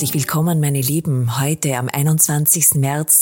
herzlich willkommen, meine Lieben, heute am 21. März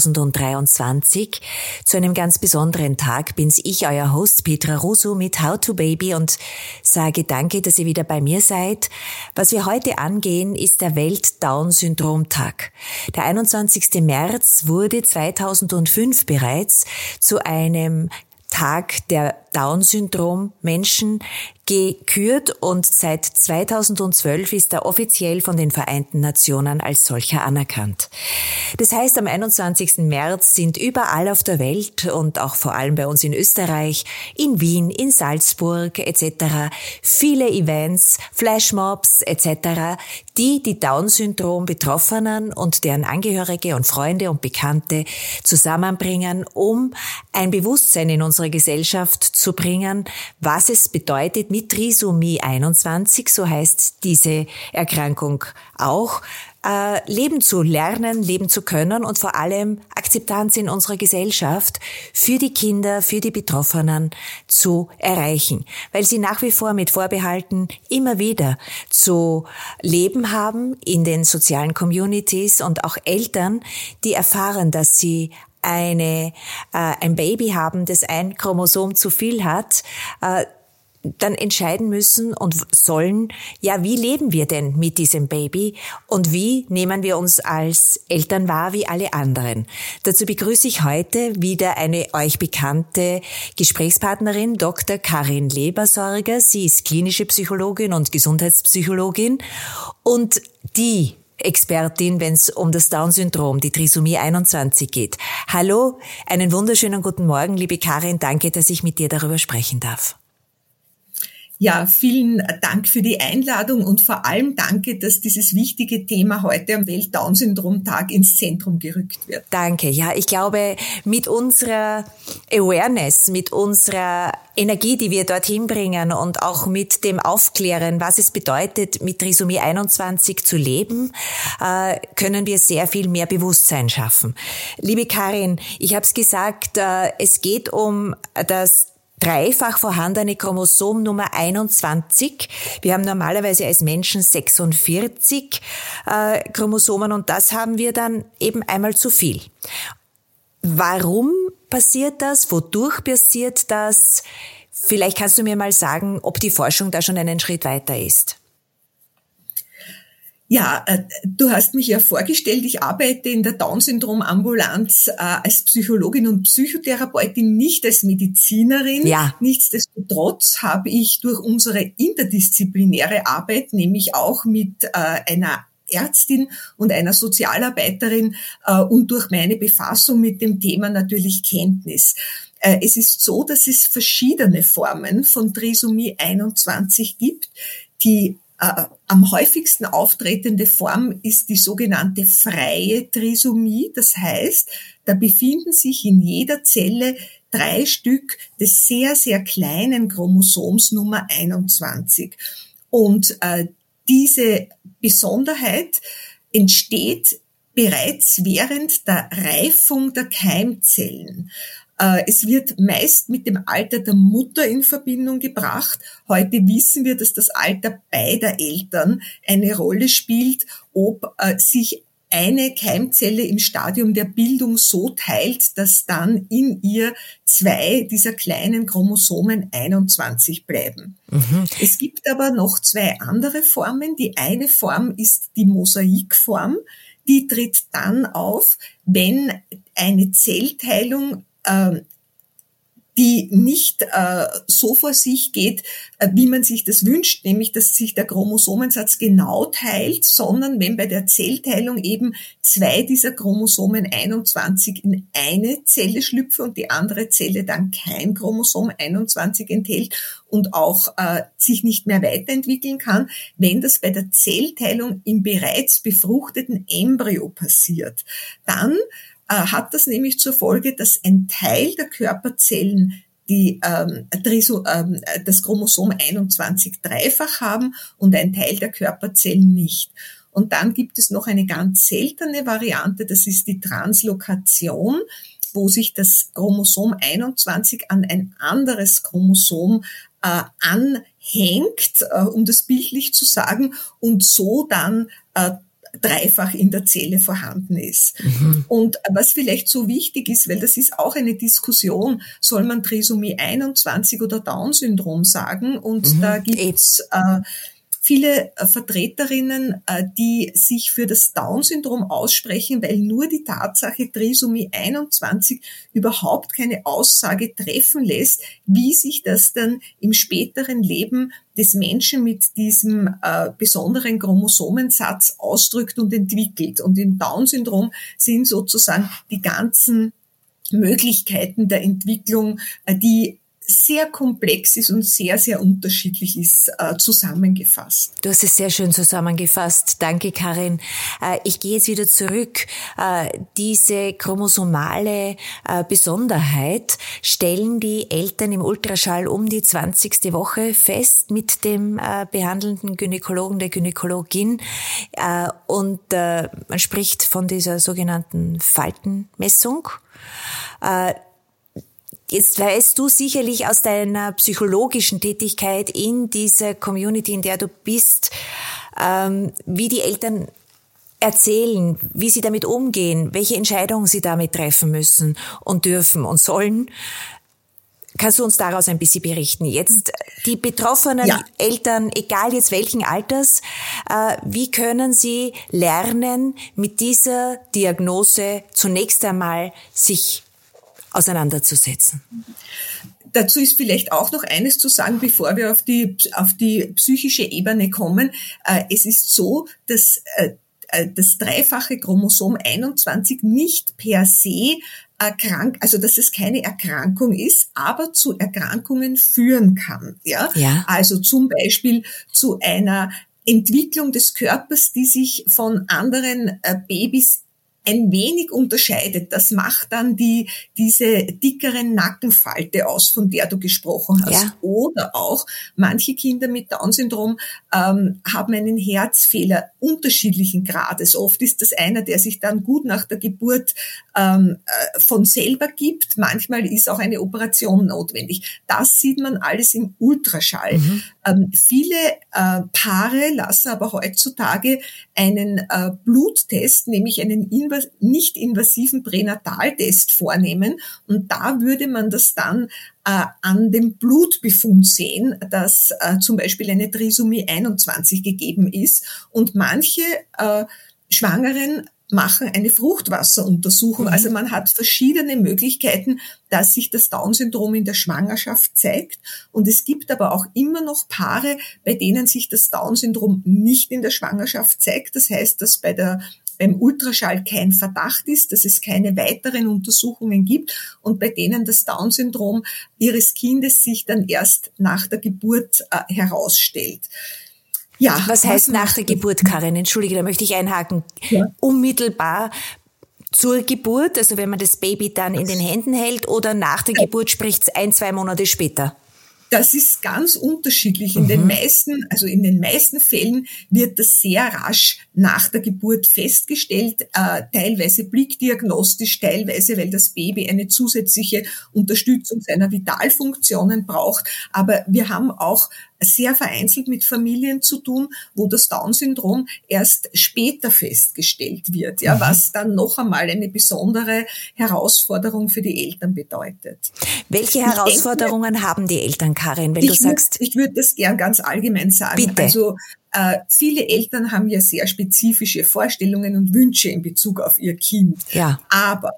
2023. Zu einem ganz besonderen Tag bin's ich, euer Host Petra Russo mit How to Baby und sage danke, dass ihr wieder bei mir seid. Was wir heute angehen, ist der Welt-Down-Syndrom-Tag. Der 21. März wurde 2005 bereits zu einem Tag der Down-Syndrom-Menschen gekürt und seit 2012 ist er offiziell von den Vereinten Nationen als solcher anerkannt. Das heißt, am 21. März sind überall auf der Welt und auch vor allem bei uns in Österreich, in Wien, in Salzburg etc. viele Events, Flashmobs etc., die Down-Syndrom-Betroffenen und deren Angehörige und Freunde und Bekannte zusammenbringen, um ein Bewusstsein in unsere Gesellschaft zu bringen, was es bedeutet, mit Trisomie 21, so heißt diese Erkrankung auch, leben zu lernen, leben zu können und vor allem Akzeptanz in unserer Gesellschaft für die Kinder, für die Betroffenen zu erreichen, weil sie nach wie vor mit Vorbehalten immer wieder zu leben haben in den sozialen Communities und auch Eltern, die erfahren, dass sie ein Baby haben, das ein Chromosom zu viel hat, dann entscheiden müssen und sollen, ja, wie leben wir denn mit diesem Baby und wie nehmen wir uns als Eltern wahr wie alle anderen. Dazu begrüße ich heute wieder eine euch bekannte Gesprächspartnerin, Dr. Karin Lebersorger. Sie ist klinische Psychologin und Gesundheitspsychologin und die Expertin, wenn es um das Down-Syndrom, die Trisomie 21 geht. Hallo, einen wunderschönen guten Morgen, liebe Karin. Danke, dass ich mit dir darüber sprechen darf. Ja, vielen Dank für die Einladung und vor allem danke, dass dieses wichtige Thema heute am Welt-Down-Syndrom-Tag ins Zentrum gerückt wird. Danke. Ja, ich glaube, mit unserer Awareness, mit unserer Energie, die wir dorthin bringen und auch mit dem Aufklären, was es bedeutet, mit Trisomie 21 zu leben, können wir sehr viel mehr Bewusstsein schaffen. Liebe Karin, ich habe es gesagt, es geht um das dreifach vorhandene Chromosom Nummer 21. Wir haben normalerweise als Menschen 46 Chromosomen und das haben wir dann eben einmal zu viel. Warum passiert das? Wodurch passiert das? Vielleicht kannst du mir mal sagen, ob die Forschung da schon einen Schritt weiter ist. Ja, du hast mich ja vorgestellt, ich arbeite in der Down-Syndrom-Ambulanz als Psychologin und Psychotherapeutin, nicht als Medizinerin. Ja. Nichtsdestotrotz habe ich durch unsere interdisziplinäre Arbeit, nämlich auch mit einer Ärztin und einer Sozialarbeiterin und durch meine Befassung mit dem Thema natürlich Kenntnis. Es ist so, dass es verschiedene Formen von Trisomie 21 gibt. Die am häufigsten auftretende Form ist die sogenannte freie Trisomie. Das heißt, da befinden sich in jeder Zelle 3 Stück des sehr, sehr kleinen Chromosoms Nummer 21. Und diese Besonderheit entsteht bereits während der Reifung der Keimzellen. Es wird meist mit dem Alter der Mutter in Verbindung gebracht. Heute wissen wir, dass das Alter beider Eltern eine Rolle spielt, ob sich eine Keimzelle im Stadium der Bildung so teilt, dass dann in ihr 2 dieser kleinen Chromosomen 21 bleiben. Mhm. Es gibt aber noch 2 andere Formen. Die eine Form ist die Mosaikform. Die tritt dann auf, wenn eine Zellteilung die nicht so vor sich geht, wie man sich das wünscht, nämlich dass sich der Chromosomensatz genau teilt, sondern wenn bei der Zellteilung eben 2 dieser Chromosomen 21 in eine Zelle schlüpfen und die andere Zelle dann kein Chromosom 21 enthält und auch sich nicht mehr weiterentwickeln kann, wenn das bei der Zellteilung im bereits befruchteten Embryo passiert, dann hat das nämlich zur Folge, dass ein Teil der Körperzellen das Chromosom 21 dreifach haben und ein Teil der Körperzellen nicht. Und dann gibt es noch eine ganz seltene Variante, das ist die Translokation, wo sich das Chromosom 21 an ein anderes Chromosom anhängt, um das bildlich zu sagen, und so dann dreifach in der Zelle vorhanden ist. Und was vielleicht so wichtig ist, weil das ist auch eine Diskussion, soll man Trisomie 21 oder Down-Syndrom sagen? Und da gibt's viele Vertreterinnen, die sich für das Down-Syndrom aussprechen, weil nur die Tatsache Trisomie 21 überhaupt keine Aussage treffen lässt, wie sich das dann im späteren Leben des Menschen mit diesem besonderen Chromosomensatz ausdrückt und entwickelt. Und im Down-Syndrom sind sozusagen die ganzen Möglichkeiten der Entwicklung, die sehr komplex ist und sehr, sehr unterschiedlich ist, zusammengefasst. Du hast es sehr schön zusammengefasst. Danke, Karin. Ich gehe jetzt wieder zurück. Diese chromosomale Besonderheit stellen die Eltern im Ultraschall um die 20. Woche fest mit dem behandelnden Gynäkologen, der Gynäkologin. Und man spricht von dieser sogenannten Faltenmessung. Jetzt weißt du sicherlich aus deiner psychologischen Tätigkeit in dieser Community, in der du bist, wie die Eltern erzählen, wie sie damit umgehen, welche Entscheidungen sie damit treffen müssen und dürfen und sollen. Kannst du uns daraus ein bisschen berichten? Jetzt die betroffenen Eltern, egal jetzt welchen Alters, wie können sie lernen, mit dieser Diagnose zunächst einmal sich auseinanderzusetzen? Dazu ist vielleicht auch noch eines zu sagen, bevor wir auf die psychische Ebene kommen. Es ist so, dass das dreifache Chromosom 21 nicht per se also dass es keine Erkrankung ist, aber zu Erkrankungen führen kann. Ja? Also zum Beispiel zu einer Entwicklung des Körpers, die sich von anderen Babys ein wenig unterscheidet. Das macht dann diese dickeren Nackenfalte aus, von der du gesprochen hast. Ja. Oder auch manche Kinder mit Down-Syndrom haben einen Herzfehler unterschiedlichen Grades. Oft ist das einer, der sich dann gut nach der Geburt von selber gibt. Manchmal ist auch eine Operation notwendig. Das sieht man alles im Ultraschall. Viele Paare lassen aber heutzutage einen Bluttest, nämlich einen nicht-invasiven Pränataltest vornehmen. Und da würde man das dann an dem Blutbefund sehen, dass zum Beispiel eine Trisomie 21 gegeben ist. Und manche Schwangeren machen eine Fruchtwasseruntersuchung. Also man hat verschiedene Möglichkeiten, dass sich das Down-Syndrom in der Schwangerschaft zeigt. Und es gibt aber auch immer noch Paare, bei denen sich das Down-Syndrom nicht in der Schwangerschaft zeigt. Das heißt, dass beim Ultraschall kein Verdacht ist, dass es keine weiteren Untersuchungen gibt und bei denen das Down-Syndrom ihres Kindes sich dann erst nach der Geburt herausstellt. Ja, was heißt nach der Geburt, Karin? Entschuldige, da möchte ich einhaken. Ja. Unmittelbar zur Geburt, also wenn man das Baby dann in den Händen hält, oder nach der Geburt, sprich 1-2 Monate später? Das ist ganz unterschiedlich. In den meisten Fällen wird das sehr rasch nach der Geburt festgestellt, teilweise blickdiagnostisch, teilweise, weil das Baby eine zusätzliche Unterstützung seiner Vitalfunktionen braucht. Aber wir haben auch sehr vereinzelt mit Familien zu tun, wo das Down-Syndrom erst später festgestellt wird, ja, was dann noch einmal eine besondere Herausforderung für die Eltern bedeutet. Welche Herausforderungen haben die Eltern, Karin, wenn du sagst? Ich würde das gern ganz allgemein sagen. Bitte. Also viele Eltern haben ja sehr spezifische Vorstellungen und Wünsche in Bezug auf ihr Kind. Ja. Aber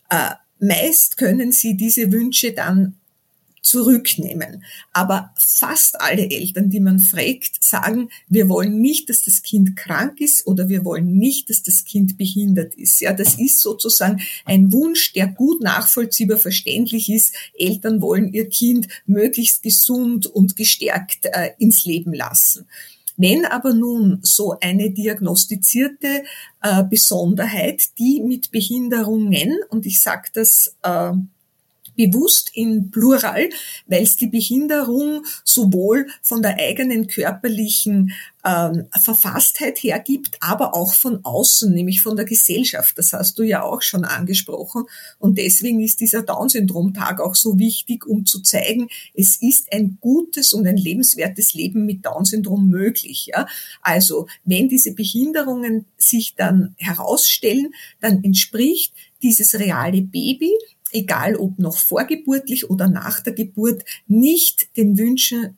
meist können sie diese Wünsche dann zurücknehmen. Aber fast alle Eltern, die man fragt, sagen, wir wollen nicht, dass das Kind krank ist oder wir wollen nicht, dass das Kind behindert ist. Ja, das ist sozusagen ein Wunsch, der gut nachvollziehbar verständlich ist. Eltern wollen ihr Kind möglichst gesund und gestärkt ins Leben lassen. Wenn aber nun so eine diagnostizierte Besonderheit, die mit Behinderungen, und ich sage das bewusst in Plural, weil es die Behinderung sowohl von der eigenen körperlichen Verfasstheit hergibt, aber auch von außen, nämlich von der Gesellschaft. Das hast du ja auch schon angesprochen. Und deswegen ist dieser Down-Syndrom-Tag auch so wichtig, um zu zeigen, es ist ein gutes und ein lebenswertes Leben mit Down-Syndrom möglich. Ja? Also wenn diese Behinderungen sich dann herausstellen, dann entspricht dieses reale Baby, egal ob noch vorgeburtlich oder nach der Geburt, nicht den Wünschen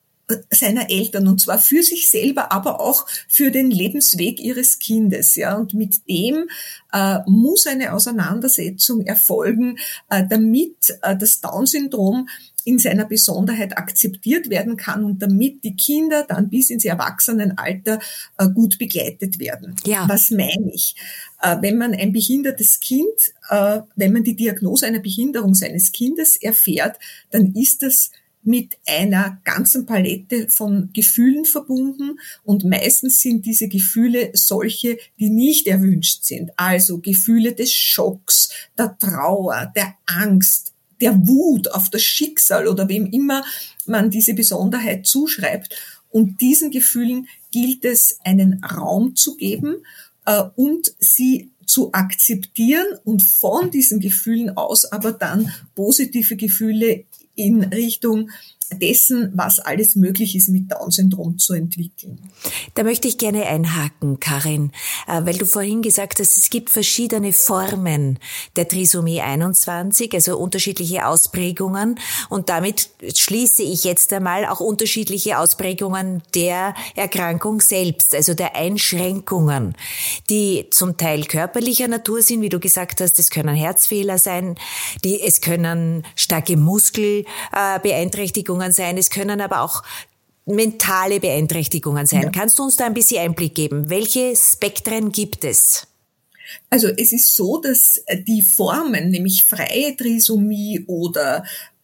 seiner Eltern, und zwar für sich selber, aber auch für den Lebensweg ihres Kindes, ja. Und mit dem muss eine Auseinandersetzung erfolgen, damit das Down-Syndrom in seiner Besonderheit akzeptiert werden kann und damit die Kinder dann bis ins Erwachsenenalter gut begleitet werden. Ja. Was meine ich? Wenn man ein behindertes Kind, wenn man die Diagnose einer Behinderung seines Kindes erfährt, dann ist das mit einer ganzen Palette von Gefühlen verbunden, und meistens sind diese Gefühle solche, die nicht erwünscht sind. Also Gefühle des Schocks, der Trauer, der Angst, der Wut auf das Schicksal oder wem immer man diese Besonderheit zuschreibt. Und diesen Gefühlen gilt es, einen Raum zu geben und sie zu akzeptieren und von diesen Gefühlen aus aber dann positive Gefühle in Richtung dessen, was alles möglich ist, mit Down-Syndrom zu entwickeln. Da möchte ich gerne einhaken, Karin, weil du vorhin gesagt hast, es gibt verschiedene Formen der Trisomie 21, also unterschiedliche Ausprägungen, und damit schließe ich jetzt einmal auch unterschiedliche Ausprägungen der Erkrankung selbst, also der Einschränkungen, die zum Teil körperlicher Natur sind, wie du gesagt hast, es können Herzfehler sein, es können starke Muskelbeeinträchtigungen sein, es können aber auch mentale Beeinträchtigungen sein. Ja. Kannst du uns da ein bisschen Einblick geben? Welche Spektren gibt es? Also es ist so, dass die Formen, nämlich freie Trisomie oder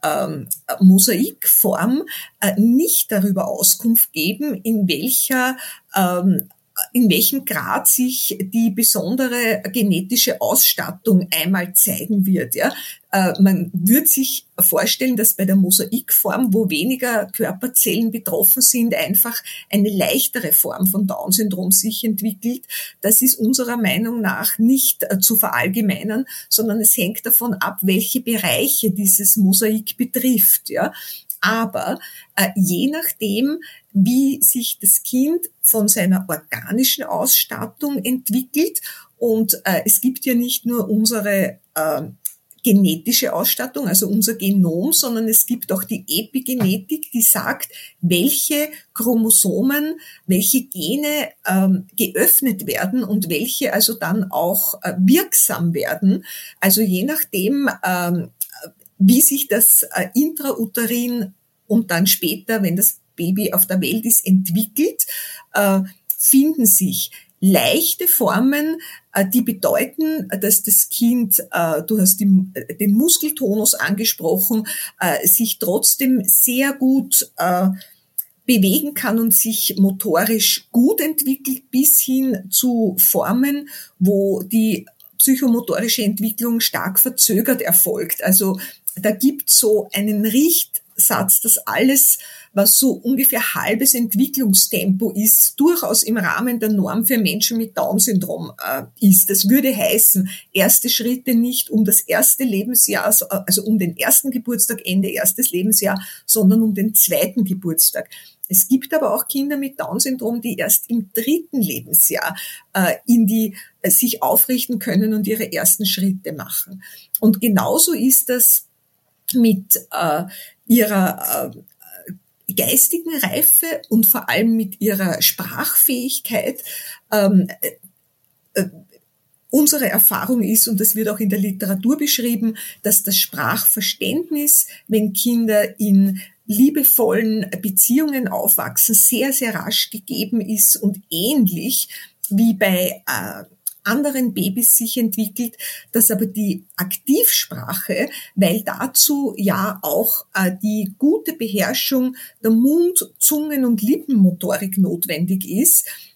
Mosaikform, nicht darüber Auskunft geben, in welchem Grad sich die besondere genetische Ausstattung einmal zeigen wird. Ja? Man würde sich vorstellen, dass bei der Mosaikform, wo weniger Körperzellen betroffen sind, einfach eine leichtere Form von Down-Syndrom sich entwickelt. Das ist unserer Meinung nach nicht zu verallgemeinern, sondern es hängt davon ab, welche Bereiche dieses Mosaik betrifft. Ja? Aber je nachdem, wie sich das Kind von seiner organischen Ausstattung entwickelt, und es gibt ja nicht nur unsere genetische Ausstattung, also unser Genom, sondern es gibt auch die Epigenetik, die sagt, welche Chromosomen, welche Gene geöffnet werden und welche also dann auch wirksam werden. Also je nachdem, wie sich das intrauterin und dann später, wenn das Baby auf der Welt ist, entwickelt, finden sich leichte Formen, die bedeuten, dass das Kind, du hast den Muskeltonus angesprochen, sich trotzdem sehr gut bewegen kann und sich motorisch gut entwickelt, bis hin zu Formen, wo die psychomotorische Entwicklung stark verzögert erfolgt. Also da gibt es so einen Richtsatz, dass alles, was so ungefähr halbes Entwicklungstempo ist, durchaus im Rahmen der Norm für Menschen mit Down-Syndrom ist. Das würde heißen, erste Schritte nicht um das erste Lebensjahr, also um den ersten Geburtstag, Ende erstes Lebensjahr, sondern um den zweiten Geburtstag. Es gibt aber auch Kinder mit Down-Syndrom, die erst im dritten Lebensjahr sich aufrichten können und ihre ersten Schritte machen. Und genauso ist das mit ihrer geistigen Reife und vor allem mit ihrer Sprachfähigkeit. Unsere Erfahrung ist, und das wird auch in der Literatur beschrieben, dass das Sprachverständnis, wenn Kinder in liebevollen Beziehungen aufwachsen, sehr, sehr rasch gegeben ist und ähnlich wie bei anderen Babys sich entwickelt, dass aber die Aktivsprache, weil dazu ja auch die gute Beherrschung der Mund-, Zungen- und Lippenmotorik notwendig ist,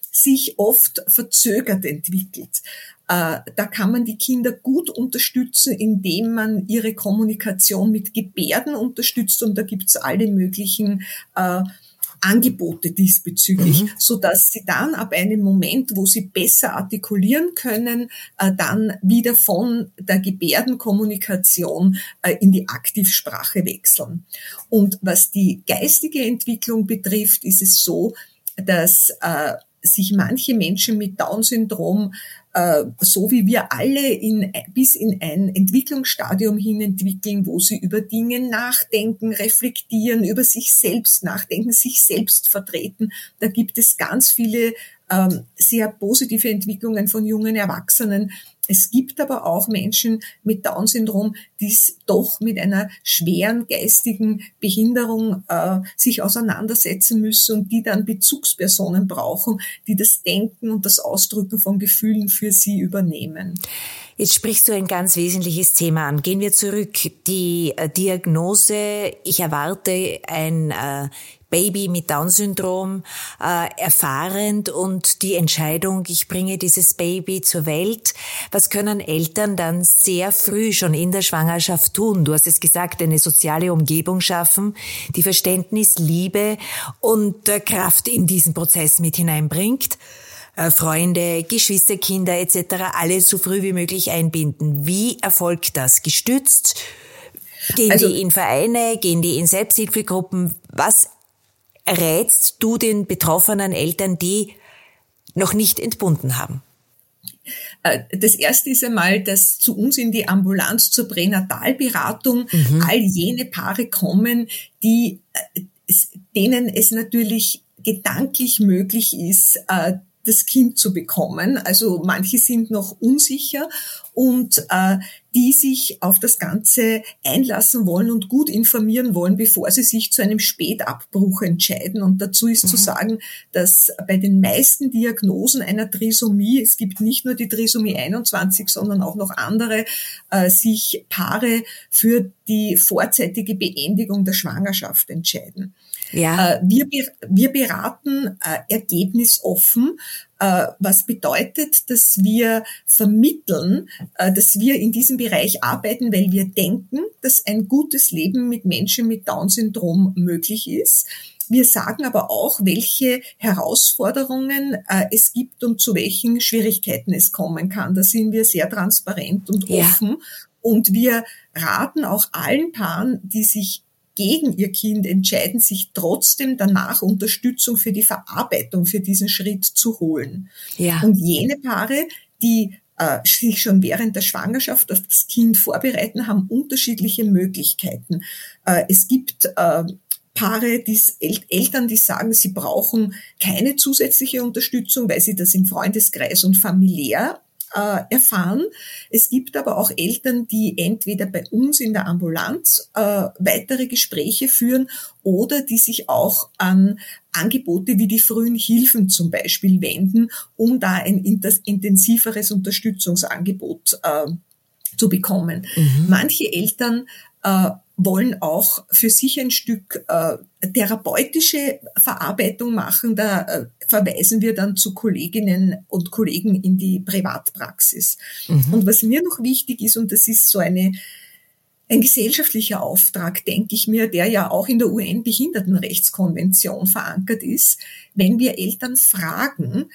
sich oft verzögert entwickelt. Da kann man die Kinder gut unterstützen, indem man ihre Kommunikation mit Gebärden unterstützt, und da gibt's alle möglichen Angebote diesbezüglich, so dass sie dann ab einem Moment, wo sie besser artikulieren können, dann wieder von der Gebärdenkommunikation in die Aktivsprache wechseln. Und was die geistige Entwicklung betrifft, ist es so, dass sich manche Menschen mit Down-Syndrom, so wie wir alle, bis in ein Entwicklungsstadium hin entwickeln, wo sie über Dinge nachdenken, reflektieren, über sich selbst nachdenken, sich selbst vertreten. Da gibt es ganz viele sehr positive Entwicklungen von jungen Erwachsenen. Es gibt aber auch Menschen mit Down-Syndrom, die doch mit einer schweren geistigen Behinderung sich auseinandersetzen müssen und die dann Bezugspersonen brauchen, die das Denken und das Ausdrücken von Gefühlen für sie übernehmen. Jetzt sprichst du ein ganz wesentliches Thema an. Gehen wir zurück. Die Diagnose, ich erwarte ein Baby mit Down-Syndrom, erfahrend, und die Entscheidung, ich bringe dieses Baby zur Welt. Was können Eltern dann sehr früh schon in der Schwangerschaft tun? Du hast es gesagt, eine soziale Umgebung schaffen, die Verständnis, Liebe und Kraft in diesen Prozess mit hineinbringt. Freunde, Geschwisterkinder etc. alle so früh wie möglich einbinden. Wie erfolgt das? Gestützt? Gehen die in Vereine? Gehen die in Selbsthilfegruppen? Was rätst du den betroffenen Eltern, die noch nicht entbunden haben? Das erste ist einmal, dass zu uns in die Ambulanz zur Pränatalberatung all jene Paare kommen, denen es natürlich gedanklich möglich ist, das Kind zu bekommen. Also manche sind noch unsicher und die sich auf das Ganze einlassen wollen und gut informieren wollen, bevor sie sich zu einem Spätabbruch entscheiden. Und dazu ist zu sagen, dass bei den meisten Diagnosen einer Trisomie, es gibt nicht nur die Trisomie 21, sondern auch noch andere, sich Paare für die vorzeitige Beendigung der Schwangerschaft entscheiden. Ja. Wir beraten ergebnisoffen, was bedeutet, dass wir vermitteln, dass wir in diesem Bereich arbeiten, weil wir denken, dass ein gutes Leben mit Menschen mit Down-Syndrom möglich ist. Wir sagen aber auch, welche Herausforderungen es gibt und zu welchen Schwierigkeiten es kommen kann. Da sind wir sehr transparent und offen. Und wir raten auch allen Paaren, die sich gegen ihr Kind entscheiden, sich trotzdem danach Unterstützung für die Verarbeitung für diesen Schritt zu holen. Ja. Und jene Paare, die sich schon während der Schwangerschaft auf das Kind vorbereiten, haben unterschiedliche Möglichkeiten. Es gibt Paare, Eltern, die sagen, sie brauchen keine zusätzliche Unterstützung, weil sie das im Freundeskreis und familiär erfahren. Es gibt aber auch Eltern, die entweder bei uns in der Ambulanz weitere Gespräche führen oder die sich auch an Angebote wie die frühen Hilfen zum Beispiel wenden, um da ein intensiveres Unterstützungsangebot zu bekommen. Manche Eltern wollen auch für sich ein Stück therapeutische Verarbeitung machen. Da verweisen wir dann zu Kolleginnen und Kollegen in die Privatpraxis. Und was mir noch wichtig ist, und das ist so ein gesellschaftlicher Auftrag, denke ich mir, der ja auch in der UN-Behindertenrechtskonvention verankert ist, wenn wir Eltern fragen,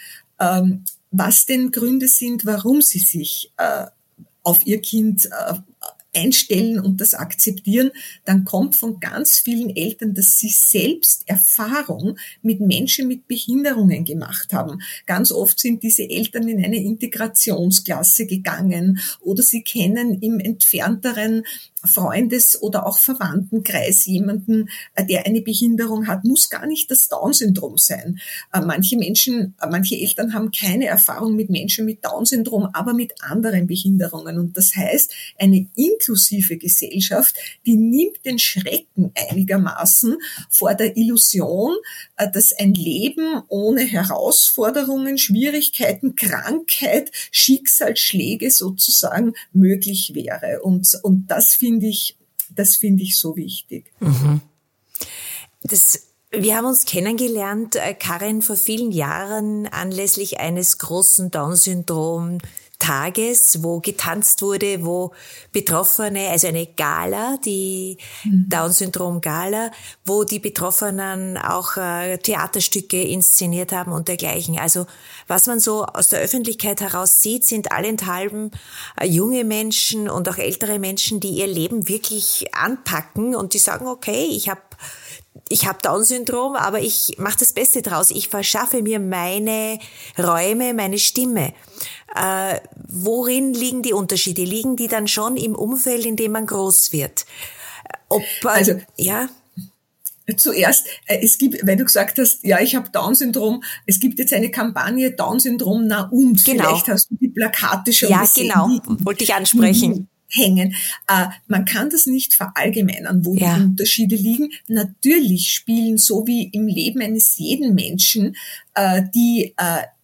was denn Gründe sind, warum sie sich auf ihr Kind einstellen und das akzeptieren, dann kommt von ganz vielen Eltern, dass sie selbst Erfahrung mit Menschen mit Behinderungen gemacht haben. Ganz oft sind diese Eltern in eine Integrationsklasse gegangen oder sie kennen im entfernteren Freundes- oder auch Verwandtenkreis jemanden, der eine Behinderung hat, muss gar nicht das Down-Syndrom sein. Manche Eltern haben keine Erfahrung mit Menschen mit Down-Syndrom, aber mit anderen Behinderungen. Und das heißt, eine inklusive Gesellschaft, die nimmt den Schrecken einigermaßen vor der Illusion, dass ein Leben ohne Herausforderungen, Schwierigkeiten, Krankheit, Schicksalsschläge sozusagen möglich wäre. Und das finde ich so wichtig. Das Wir haben uns kennengelernt, Karin, vor vielen Jahren anlässlich eines großen Down-Syndrom-Tages, wo getanzt wurde, wo Betroffene, also eine Gala, die Down-Syndrom-Gala, wo die Betroffenen auch Theaterstücke inszeniert haben und dergleichen. Also was man so aus der Öffentlichkeit heraus sieht, sind allenthalben junge Menschen und auch ältere Menschen, die ihr Leben wirklich anpacken und die sagen, okay, ich habe Down-Syndrom, aber ich mache das Beste draus. Ich verschaffe mir meine Räume, meine Stimme. Worin liegen die Unterschiede? Liegen die dann schon im Umfeld, in dem man groß wird? Zuerst, es gibt, weil du gesagt hast, ja, ich habe Down-Syndrom, es gibt jetzt eine Kampagne Down-Syndrom, na und, genau. Vielleicht hast du die Plakate schon gesehen. Ja, genau, wollte ich ansprechen. Hängen. Man kann das nicht verallgemeinern, wo die Unterschiede liegen. Natürlich spielen, so wie im Leben eines jeden Menschen, die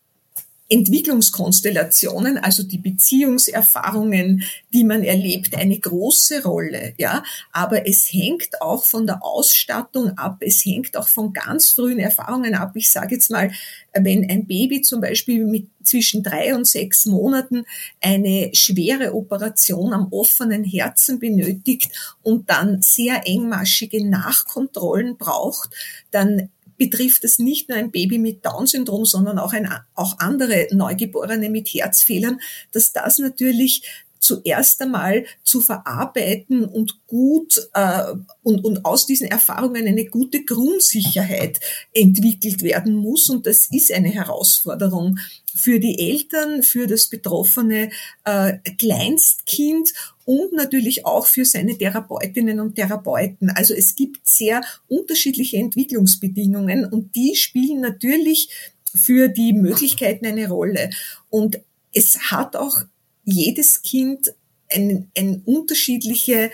Entwicklungskonstellationen, also die Beziehungserfahrungen, die man erlebt, eine große Rolle, ja. Aber es hängt auch von der Ausstattung ab, es hängt auch von ganz frühen Erfahrungen ab. Ich sage jetzt mal, wenn ein Baby zum Beispiel mit zwischen 3 und 6 Monaten eine schwere Operation am offenen Herzen benötigt und dann sehr engmaschige Nachkontrollen braucht, dann betrifft es nicht nur ein Baby mit Down-Syndrom, sondern auch andere Neugeborene mit Herzfehlern, dass das natürlich zuerst einmal zu verarbeiten und gut und aus diesen Erfahrungen eine gute Grundsicherheit entwickelt werden muss. Und das ist eine Herausforderung für die Eltern, für das betroffene Kleinstkind und natürlich auch für seine Therapeutinnen und Therapeuten. Also es gibt sehr unterschiedliche Entwicklungsbedingungen und die spielen natürlich für die Möglichkeiten eine Rolle. Und es hat auch jedes Kind ein unterschiedliche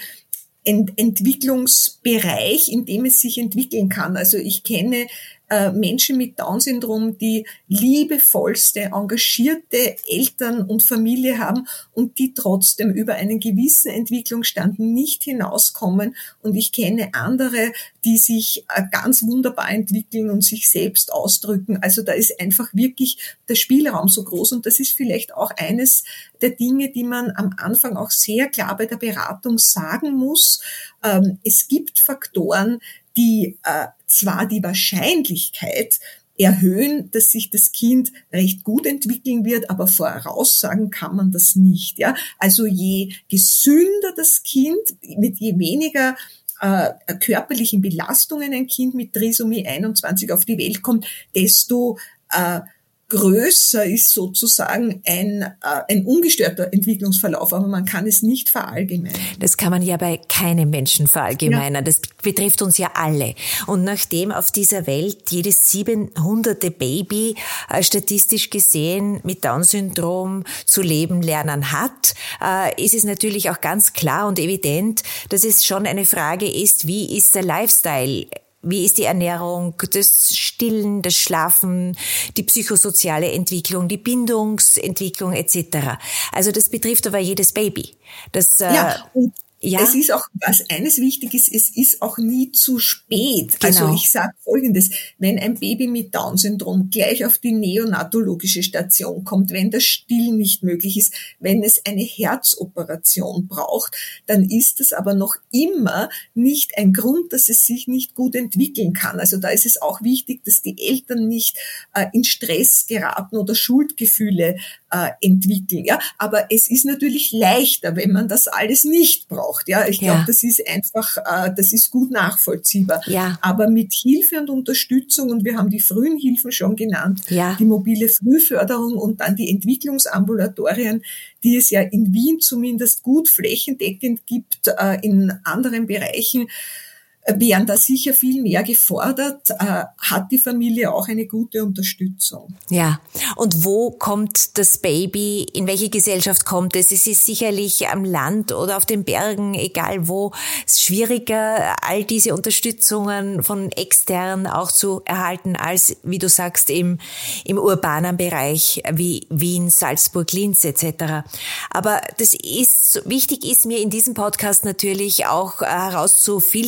Entwicklungsbereich, in dem es sich entwickeln kann. Also ich kenne Menschen mit Down-Syndrom, die liebevollste, engagierte Eltern und Familie haben und die trotzdem über einen gewissen Entwicklungsstand nicht hinauskommen. Und ich kenne andere, die sich ganz wunderbar entwickeln und sich selbst ausdrücken. Also da ist einfach wirklich der Spielraum so groß. Und das ist vielleicht auch eines der Dinge, die man am Anfang auch sehr klar bei der Beratung sagen muss. Es gibt Faktoren, die zwar die Wahrscheinlichkeit erhöhen, dass sich das Kind recht gut entwickeln wird, aber voraussagen kann man das nicht. Ja? Also je gesünder das Kind, mit je weniger körperlichen Belastungen ein Kind mit Trisomie 21 auf die Welt kommt, desto größer ist sozusagen ein ungestörter Entwicklungsverlauf, aber man kann es nicht verallgemeinern. Das kann man ja bei keinem Menschen verallgemeinern. Ja. Das betrifft uns ja alle. Und nachdem auf dieser Welt jedes 700. Baby statistisch gesehen mit Down-Syndrom zu leben lernen hat, ist es natürlich auch ganz klar und evident, dass es schon eine Frage ist, wie ist der Lifestyle? Wie ist die Ernährung, das Stillen, das Schlafen, die psychosoziale Entwicklung, die Bindungsentwicklung etc. Also das betrifft aber jedes Baby. Es ist auch, was eines wichtig ist, es ist auch nie zu spät. Genau. Also ich sage Folgendes, wenn ein Baby mit Down-Syndrom gleich auf die neonatologische Station kommt, wenn das Stillen nicht möglich ist, wenn es eine Herzoperation braucht, dann ist das aber noch immer nicht ein Grund, dass es sich nicht gut entwickeln kann. Also da ist es auch wichtig, dass die Eltern nicht in Stress geraten oder Schuldgefühle entwickeln. Ja, aber es ist natürlich leichter, wenn man das alles nicht braucht. Ja, ich glaube, das ist einfach, das ist gut nachvollziehbar. Ja. Aber mit Hilfe und Unterstützung, und wir haben die frühen Hilfen schon genannt, die mobile Frühförderung und dann die Entwicklungsambulatorien, die es ja in Wien zumindest gut flächendeckend gibt, in anderen Bereichen, wären da sicher viel mehr gefordert, hat die Familie auch eine gute Unterstützung. Ja, und wo kommt das Baby, in welche Gesellschaft kommt es? Es ist sicherlich am Land oder auf den Bergen, egal wo, es ist schwieriger, all diese Unterstützungen von extern auch zu erhalten, als, wie du sagst, im urbanen Bereich wie Wien, Salzburg, Linz etc. Aber wichtig ist mir in diesem Podcast natürlich auch herauszufiltern,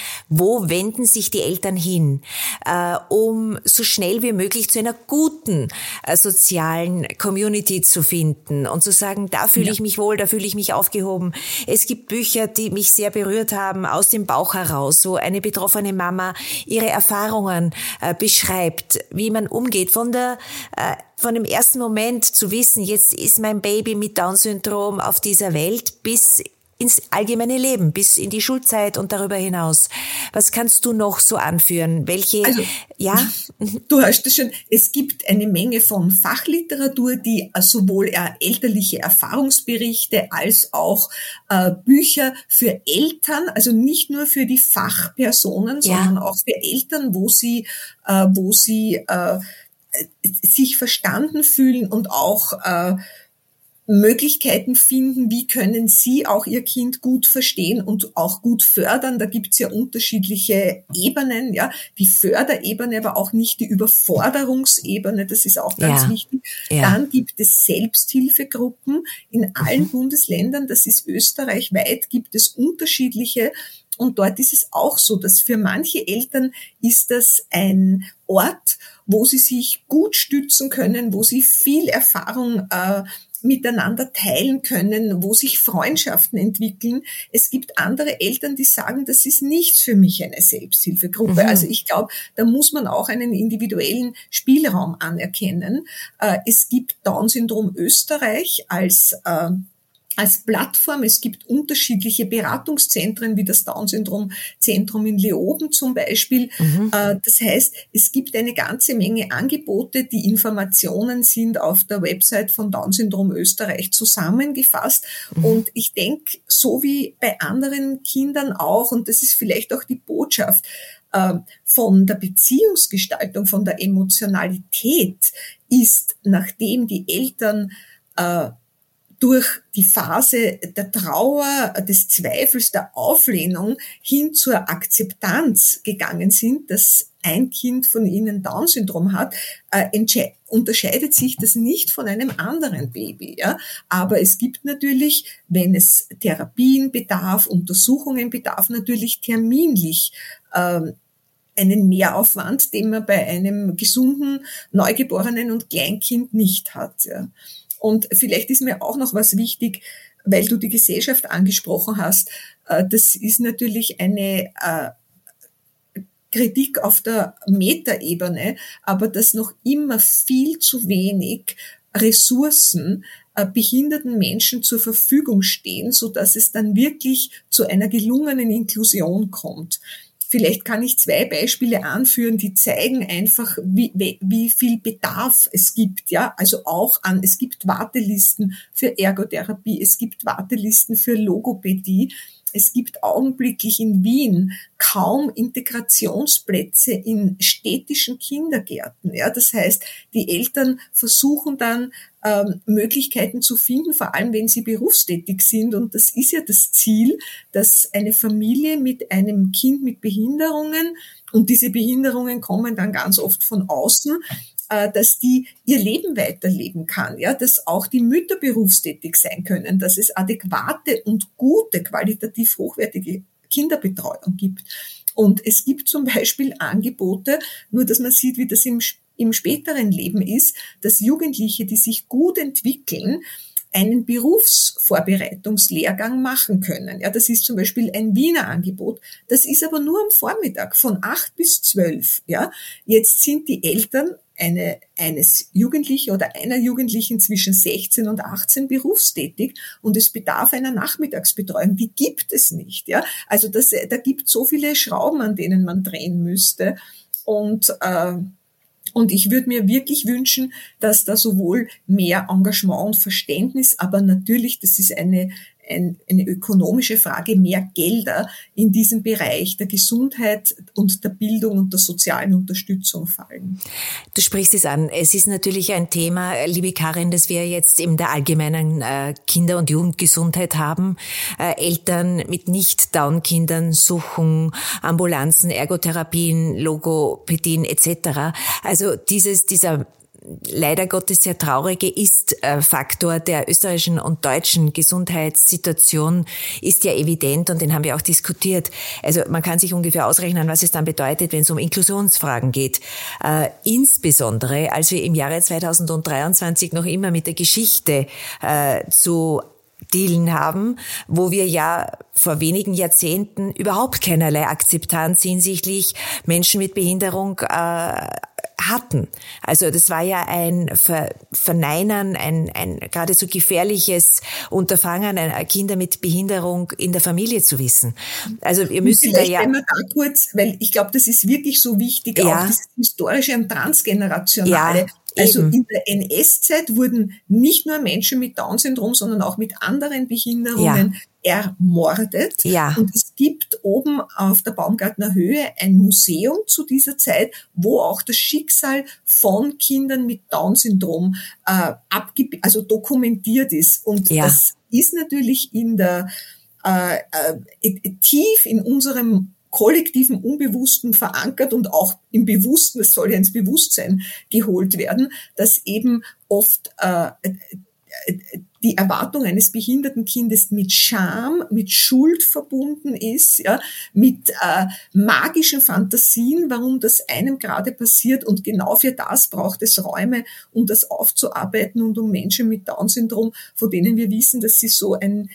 wo wenden sich die Eltern hin, um so schnell wie möglich zu einer guten sozialen Community zu finden und zu sagen, da fühle ich mich wohl, da fühle ich mich aufgehoben. Es gibt Bücher, die mich sehr berührt haben, aus dem Bauch heraus, wo eine betroffene Mama ihre Erfahrungen beschreibt, wie man umgeht von dem ersten Moment zu wissen, jetzt ist mein Baby mit Down-Syndrom auf dieser Welt, bis ins allgemeine Leben, bis in die Schulzeit und darüber hinaus. Was kannst du noch so anführen? Du hast es schon, es gibt eine Menge von Fachliteratur, die sowohl elterliche Erfahrungsberichte als auch Bücher für Eltern, also nicht nur für die Fachpersonen, sondern auch für Eltern, wo sie sich verstanden fühlen und auch Möglichkeiten finden, wie können sie auch ihr Kind gut verstehen und auch gut fördern. Da gibt's ja unterschiedliche Ebenen, ja, die Förderebene, aber auch nicht die Überforderungsebene, das ist auch ganz wichtig. Ja. Dann gibt es Selbsthilfegruppen in allen Bundesländern, das ist österreichweit, gibt es unterschiedliche. Und dort ist es auch so, dass für manche Eltern ist das ein Ort, wo sie sich gut stützen können, wo sie viel Erfahrung miteinander teilen können, wo sich Freundschaften entwickeln. Es gibt andere Eltern, die sagen, das ist nichts für mich, eine Selbsthilfegruppe. Also ich glaube, da muss man auch einen individuellen Spielraum anerkennen. Es gibt Down-Syndrom Österreich als Plattform. Es gibt unterschiedliche Beratungszentren, wie das Down-Syndrom-Zentrum in Leoben zum Beispiel. Das heißt, es gibt eine ganze Menge Angebote. Die Informationen sind auf der Website von Down-Syndrom Österreich zusammengefasst. Und ich denke, so wie bei anderen Kindern auch, und das ist vielleicht auch die Botschaft, von der Beziehungsgestaltung, von der Emotionalität ist, nachdem die Eltern durch die Phase der Trauer, des Zweifels, der Auflehnung hin zur Akzeptanz gegangen sind, dass ein Kind von ihnen Down-Syndrom hat, unterscheidet sich das nicht von einem anderen Baby. Ja? Aber es gibt natürlich, wenn es Therapien bedarf, Untersuchungen bedarf, natürlich terminlich einen Mehraufwand, den man bei einem gesunden Neugeborenen und Kleinkind nicht hat. Ja. Und vielleicht ist mir auch noch was wichtig, weil du die Gesellschaft angesprochen hast. Das ist natürlich eine Kritik auf der Metaebene, aber dass noch immer viel zu wenig Ressourcen behinderten Menschen zur Verfügung stehen, so dass es dann wirklich zu einer gelungenen Inklusion kommt. Vielleicht kann ich 2 Beispiele anführen, die zeigen einfach, wie viel Bedarf es gibt, ja. Also es gibt Wartelisten für Ergotherapie, es gibt Wartelisten für Logopädie. Es gibt augenblicklich in Wien kaum Integrationsplätze in städtischen Kindergärten. Ja, das heißt, die Eltern versuchen dann Möglichkeiten zu finden, vor allem wenn sie berufstätig sind. Und das ist ja das Ziel, dass eine Familie mit einem Kind mit Behinderungen, und diese Behinderungen kommen dann ganz oft von außen, dass die ihr Leben weiterleben kann, ja, dass auch die Mütter berufstätig sein können, dass es adäquate und gute, qualitativ hochwertige Kinderbetreuung gibt. Und es gibt zum Beispiel Angebote, nur dass man sieht, wie das im späteren Leben ist, dass Jugendliche, die sich gut entwickeln, einen Berufsvorbereitungslehrgang machen können. Ja, das ist zum Beispiel ein Wiener Angebot. Das ist aber nur am Vormittag von 8 bis 12. Ja, jetzt sind die Eltern eines Jugendlichen oder einer Jugendlichen zwischen 16 und 18 berufstätig und es bedarf einer Nachmittagsbetreuung. Die gibt es nicht. Ja, also da gibt so viele Schrauben, an denen man drehen müsste. Und ich würde mir wirklich wünschen, dass da sowohl mehr Engagement und Verständnis, aber natürlich, das ist eine ökonomische Frage, mehr Gelder in diesem Bereich der Gesundheit und der Bildung und der sozialen Unterstützung fallen. Du sprichst es an. Es ist natürlich ein Thema, liebe Karin, das wir jetzt in der allgemeinen Kinder- und Jugendgesundheit haben. Eltern mit Nicht-Down-Kindern suchen Ambulanzen, Ergotherapien, Logopädien etc. Also dieser leider Gottes sehr traurige Ist-Faktor der österreichischen und deutschen Gesundheitssituation ist ja evident und den haben wir auch diskutiert. Also man kann sich ungefähr ausrechnen, was es dann bedeutet, wenn es um Inklusionsfragen geht. Insbesondere, als wir im Jahre 2023 noch immer mit der Geschichte zu dealen haben, wo wir ja vor wenigen Jahrzehnten überhaupt keinerlei Akzeptanz hinsichtlich Menschen mit Behinderung hatten. Also das war ja ein Verneinern, ein geradezu gefährliches Unterfangen, Kinder mit Behinderung in der Familie zu wissen. Also wir müssen vielleicht, da ja... wenn wir da kurz, weil ich glaube, das ist wirklich so wichtig, ja, auch das Historische und Transgenerationale. Ja, also eben. in der NS-Zeit wurden nicht nur Menschen mit Down-Syndrom, sondern auch mit anderen Behinderungen ermordet. Ja. Und es gibt oben auf der Baumgartner Höhe ein Museum zu dieser Zeit, wo auch das Schicksal von Kindern mit Down-Syndrom also dokumentiert ist. Und das ist natürlich in der tief in unserem kollektiven Unbewussten verankert und auch im Bewussten, es soll ja ins Bewusstsein geholt werden, dass eben oft die Erwartung eines behinderten Kindes mit Scham, mit Schuld verbunden ist, ja, mit magischen Fantasien, warum das einem gerade passiert. Und genau für das braucht es Räume, um das aufzuarbeiten und um Menschen mit Down-Syndrom, von denen wir wissen, dass sie so einen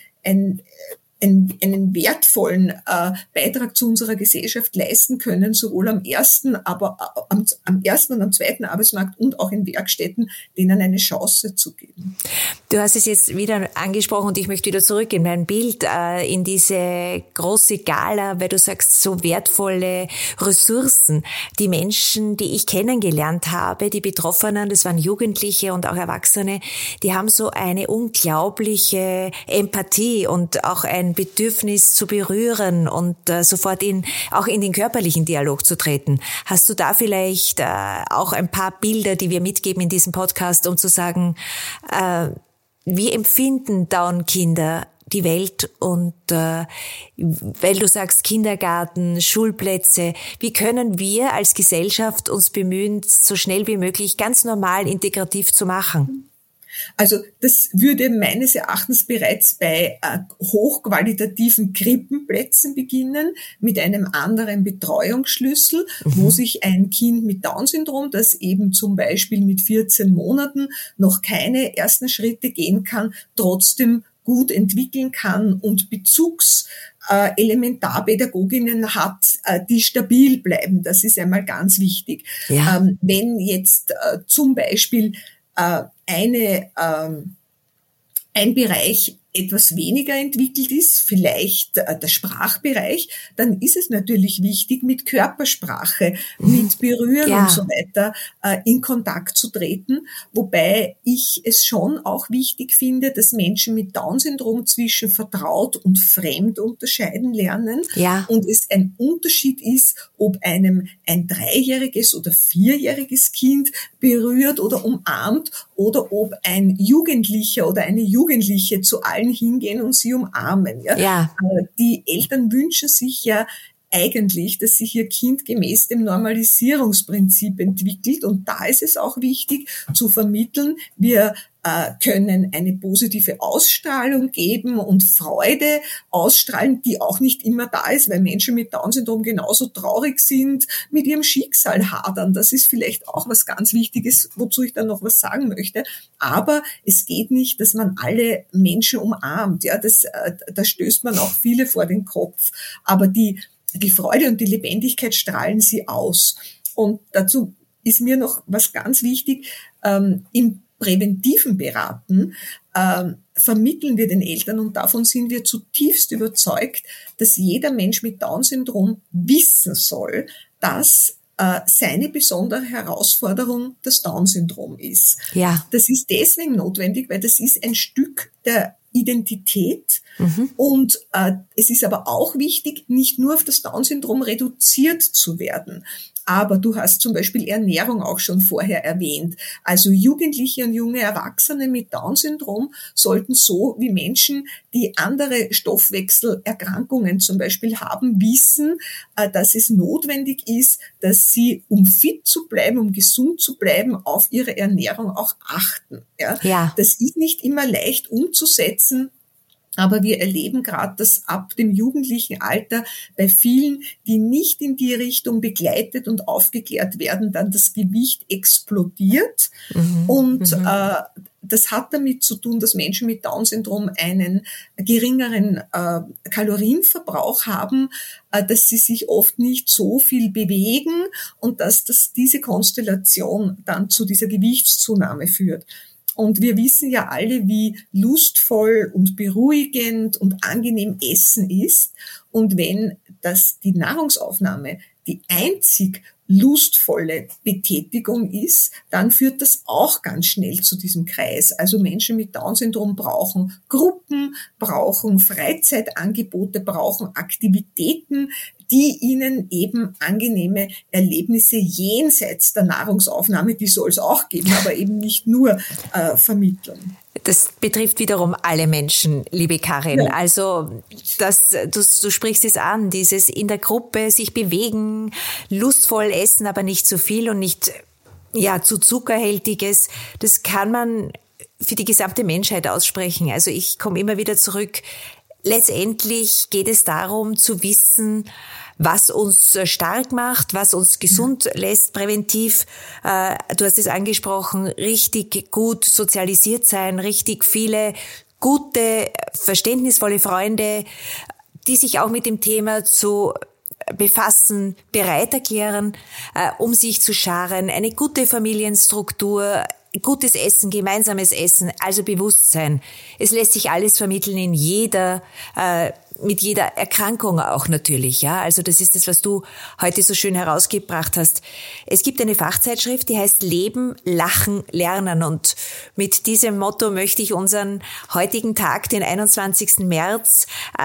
wertvollen Beitrag zu unserer Gesellschaft leisten können, sowohl am ersten und am zweiten Arbeitsmarkt und auch in Werkstätten, denen eine Chance zu geben. Du hast es jetzt wieder angesprochen und ich möchte wieder zurück in mein Bild, in diese große Gala, weil du sagst, so wertvolle Ressourcen. Die Menschen, die ich kennengelernt habe, die Betroffenen, das waren Jugendliche und auch Erwachsene, die haben so eine unglaubliche Empathie und auch ein Bedürfnis zu berühren und sofort auch in den körperlichen Dialog zu treten. Hast du da vielleicht auch ein paar Bilder, die wir mitgeben in diesem Podcast, um zu sagen, wie empfinden Down-Kinder die Welt und weil du sagst Kindergarten, Schulplätze, wie können wir als Gesellschaft uns bemühen, so schnell wie möglich ganz normal integrativ zu machen? Also das würde meines Erachtens bereits bei hochqualitativen Krippenplätzen beginnen, mit einem anderen Betreuungsschlüssel, wo sich ein Kind mit Down-Syndrom, das eben zum Beispiel mit 14 Monaten noch keine ersten Schritte gehen kann, trotzdem gut entwickeln kann und Elementarpädagoginnen hat, die stabil bleiben. Das ist einmal ganz wichtig. Ja. Wenn jetzt zum Beispiel ein Bereich etwas weniger entwickelt ist, vielleicht der Sprachbereich, dann ist es natürlich wichtig, mit Körpersprache, mit Berühren und so weiter in Kontakt zu treten. Wobei ich es schon auch wichtig finde, dass Menschen mit Down-Syndrom zwischen vertraut und fremd unterscheiden lernen. Ja. Und es ein Unterschied ist, ob einem ein 3-jähriges oder 4-jähriges Kind berührt oder umarmt oder ob ein Jugendlicher oder eine Jugendliche zu allen hingehen und sie umarmen. Ja? Die Eltern wünschen sich ja eigentlich, dass sich ihr Kind gemäß dem Normalisierungsprinzip entwickelt. Und da ist es auch wichtig zu vermitteln, wir können eine positive Ausstrahlung geben und Freude ausstrahlen, die auch nicht immer da ist, weil Menschen mit Down-Syndrom genauso traurig sind, mit ihrem Schicksal hadern. Das ist vielleicht auch was ganz Wichtiges, wozu ich dann noch was sagen möchte. Aber es geht nicht, dass man alle Menschen umarmt. Ja, da stößt man auch viele vor den Kopf. Aber die Freude und die Lebendigkeit strahlen sie aus. Und dazu ist mir noch was ganz wichtig. Im präventiven Beraten vermitteln wir den Eltern, und davon sind wir zutiefst überzeugt, dass jeder Mensch mit Down-Syndrom wissen soll, dass seine besondere Herausforderung das Down-Syndrom ist. Ja. Das ist deswegen notwendig, weil das ist ein Stück der Identität. Und es ist aber auch wichtig, nicht nur auf das Down-Syndrom reduziert zu werden. Aber du hast zum Beispiel Ernährung auch schon vorher erwähnt. Also Jugendliche und junge Erwachsene mit Down-Syndrom sollten so wie Menschen, die andere Stoffwechselerkrankungen zum Beispiel haben, wissen, dass es notwendig ist, dass sie, um fit zu bleiben, um gesund zu bleiben, auf ihre Ernährung auch achten. Ja. Das ist nicht immer leicht umzusetzen. Aber wir erleben gerade, dass ab dem jugendlichen Alter bei vielen, die nicht in die Richtung begleitet und aufgeklärt werden, dann das Gewicht explodiert. Und das hat damit zu tun, dass Menschen mit Down-Syndrom einen geringeren Kalorienverbrauch haben, dass sie sich oft nicht so viel bewegen und dass diese Konstellation dann zu dieser Gewichtszunahme führt. Und wir wissen ja alle, wie lustvoll und beruhigend und angenehm Essen ist. Und wenn die Nahrungsaufnahme die einzig lustvolle Betätigung ist, dann führt das auch ganz schnell zu diesem Kreis. Also Menschen mit Down-Syndrom brauchen Gruppen, brauchen Freizeitangebote, brauchen Aktivitäten, die ihnen eben angenehme Erlebnisse jenseits der Nahrungsaufnahme, die soll es auch geben, aber eben nicht nur vermitteln. Das betrifft wiederum alle Menschen, liebe Karin. Ja. Also du sprichst es an, dieses in der Gruppe sich bewegen, lustvoll essen, aber nicht zu viel und nicht zu zuckerhältiges. Das kann man für die gesamte Menschheit aussprechen. Also ich komme immer wieder zurück. Letztendlich geht es darum zu wissen, was uns stark macht, was uns gesund lässt, präventiv. Du hast es angesprochen, richtig gut sozialisiert sein, richtig viele gute, verständnisvolle Freunde, die sich auch mit dem Thema zu befassen, bereit erklären, um sich zu scharen, eine gute Familienstruktur, gutes Essen, gemeinsames Essen, also Bewusstsein. Es lässt sich alles vermitteln mit jeder Erkrankung auch natürlich, ja. Also das ist das, was du heute so schön herausgebracht hast. Es gibt eine Fachzeitschrift, die heißt Leben, Lachen, Lernen und mit diesem Motto möchte ich unseren heutigen Tag, den 21. März,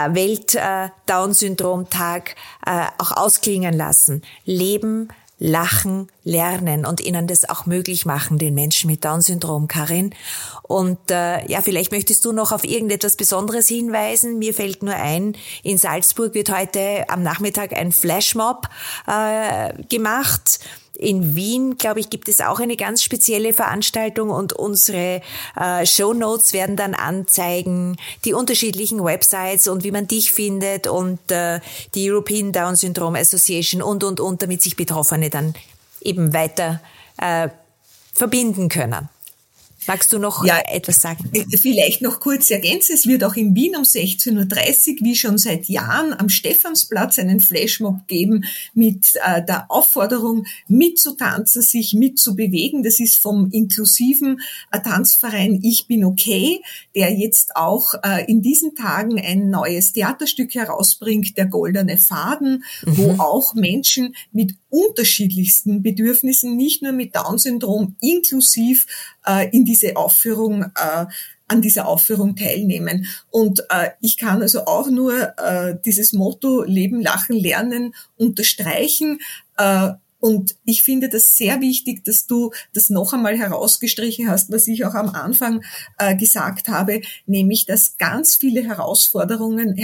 Welt-Down-Syndrom-Tag, auch ausklingen lassen. Leben, Lachen, Lernen und ihnen das auch möglich machen, den Menschen mit Down-Syndrom, Karin. Und vielleicht möchtest du noch auf irgendetwas Besonderes hinweisen. Mir fällt nur ein, in Salzburg wird heute am Nachmittag ein Flashmob gemacht. In Wien, glaube ich, gibt es auch eine ganz spezielle Veranstaltung und unsere Shownotes werden dann anzeigen, die unterschiedlichen Websites und wie man dich findet und die European Down Syndrome Association und, damit sich Betroffene dann eben weiter verbinden können. Magst du noch etwas sagen? Vielleicht noch kurz ergänzen. Es wird auch in Wien um 16.30 Uhr, wie schon seit Jahren, am Stephansplatz einen Flashmob geben mit der Aufforderung, mitzutanzen, sich mitzubewegen. Das ist vom inklusiven Tanzverein Ich bin okay, der jetzt auch in diesen Tagen ein neues Theaterstück herausbringt, Der goldene Faden, wo auch Menschen mit unterschiedlichsten Bedürfnissen, nicht nur mit Down-Syndrom, inklusiv in diese Aufführung, an dieser Aufführung teilnehmen. Und ich kann also auch nur dieses Motto Leben, Lachen, Lernen unterstreichen. Und ich finde das sehr wichtig, dass du das noch einmal herausgestrichen hast, was ich auch am Anfang gesagt habe, nämlich, dass ganz viele Herausforderungen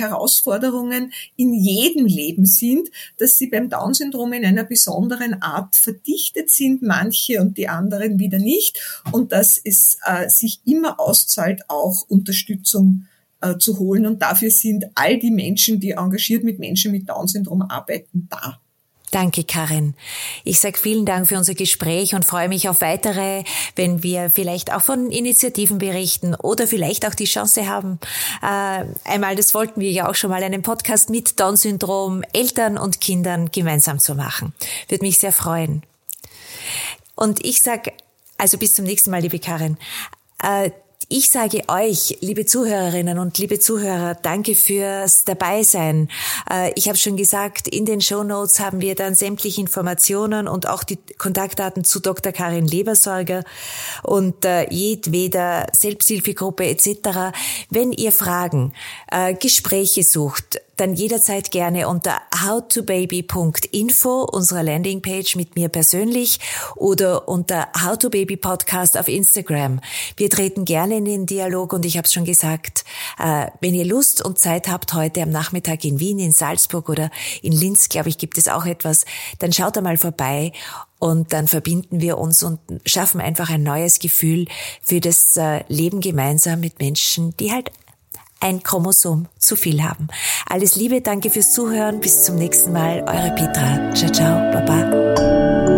in jedem Leben sind, dass sie beim Down-Syndrom in einer besonderen Art verdichtet sind, manche und die anderen wieder nicht, und dass es sich immer auszahlt, auch Unterstützung zu holen. Und dafür sind all die Menschen, die engagiert mit Menschen mit Down-Syndrom arbeiten, da. Danke, Karin. Ich sage vielen Dank für unser Gespräch und freue mich auf weitere, wenn wir vielleicht auch von Initiativen berichten oder vielleicht auch die Chance haben, einmal, das wollten wir ja auch schon mal, einen Podcast mit Down-Syndrom, Eltern und Kindern gemeinsam zu machen. Würde mich sehr freuen. Und ich sage, also bis zum nächsten Mal, liebe Karin. Ich sage euch, liebe Zuhörerinnen und liebe Zuhörer, danke fürs Dabeisein. Ich habe schon gesagt, in den Shownotes haben wir dann sämtliche Informationen und auch die Kontaktdaten zu Dr. Karin Lebersorger und jedweder Selbsthilfegruppe etc. Wenn ihr Fragen, Gespräche sucht, dann jederzeit gerne unter howtobaby.info, unserer Landingpage mit mir persönlich, oder unter howtobabypodcast auf Instagram. Wir treten gerne in den Dialog und ich habe es schon gesagt, wenn ihr Lust und Zeit habt, heute am Nachmittag in Wien, in Salzburg oder in Linz, glaube ich, gibt es auch etwas, dann schaut einmal vorbei und dann verbinden wir uns und schaffen einfach ein neues Gefühl für das Leben gemeinsam mit Menschen, die halt ein Chromosom zu viel haben. Alles Liebe, danke fürs Zuhören, bis zum nächsten Mal, eure Petra. Ciao, ciao, baba.